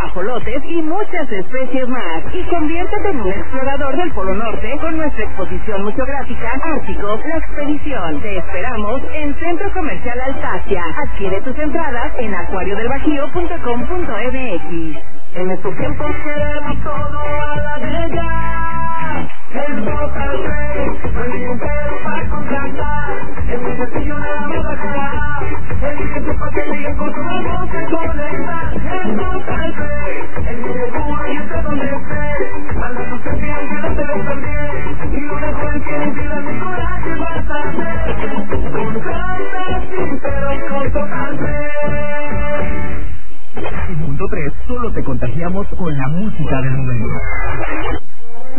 ajolotes y muchas especies más. Y conviértete en un explorador del Polo Norte con nuestra exposición museográfica Ártico, La Expedición. Te esperamos en Centro Comercial Altasia. Adquiere tus entradas en acuariodelbajío.com.mx. En estos tiempos queremos todo a la de ya. El Total Play, no hay ningún pero para contratar. Es muy sencillo, nada más bajará. Elige tu paquete y encontramos que conectar. El Total Play, el muy seguro y está donde estés. Manda tus envíos que no te los perdés. Y lo mejor es que ni pidas ni coraje vas a hacer. Contrata sin pero con Total Play. En Punto 3 solo te contagiamos con la música del momento.